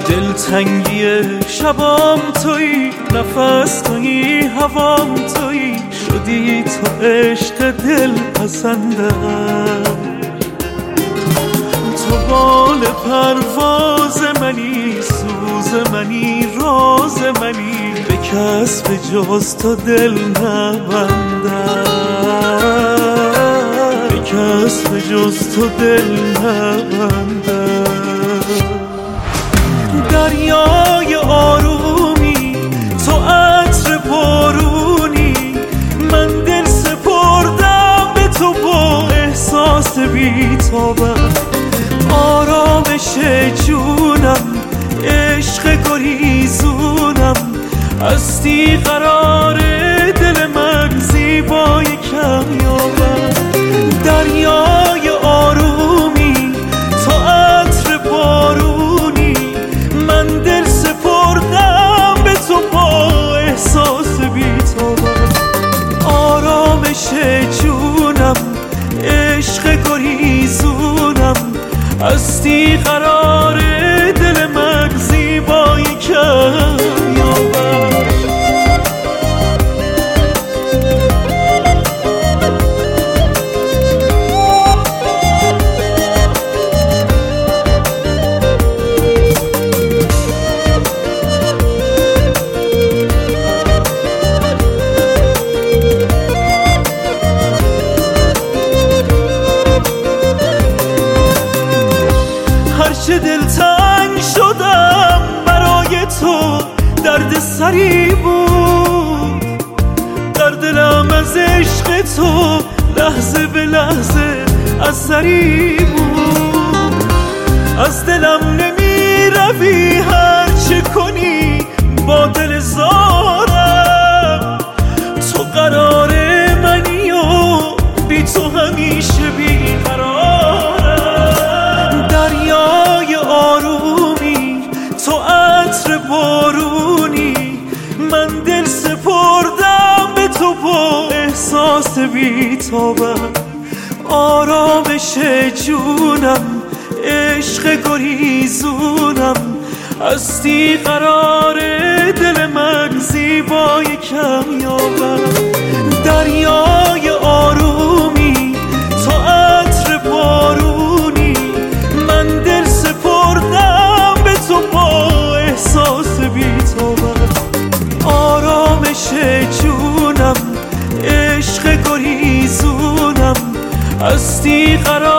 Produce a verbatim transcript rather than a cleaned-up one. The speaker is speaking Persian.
دلتنگی شبام تویی، نفس تویی، هوام تویی، شدی تو عشق دل پسندم. تو بال پرواز منی، سوز منی، راز منی، به کس به جز تو دل نبندم، به کس به جز تو دل نبندم. دریای آرومی، تو عطر بارونی، من دل سپردم به تو با احساس بی‌تابم. آرامش جونم، عشق گریزونم، هستی قرار دل من، زیبای کمیابم. دریای آرومی، تو عطر بارونی، من دل سپردم به تو با احساس بی‌تابم. آرامش جونم، عشق گریزونم، هستی قرار دل من، زیبای کمیابم. هرچه دلتنگ شدم برای تو، درد سری بود در دلم، از عشق تو لحظه به لحظه اثری بود. از دلم نمی روی هرچه کنی با دل زارم، تو قرار منی و بی تو همیشه بی قرارم. دریای آرومی، تو عطر بارونی، من دل سپردم به تو با احساس بی‌تابم. آرامش جونم، عشق گریزونم، هستی قرار دل من، زیبای کمیابم. دریای آرومی، تو عطر بارونی، من دل سپردم به تو با احساس بی‌تابم. آرامش جونم، عشق گریزونم، هستی قرار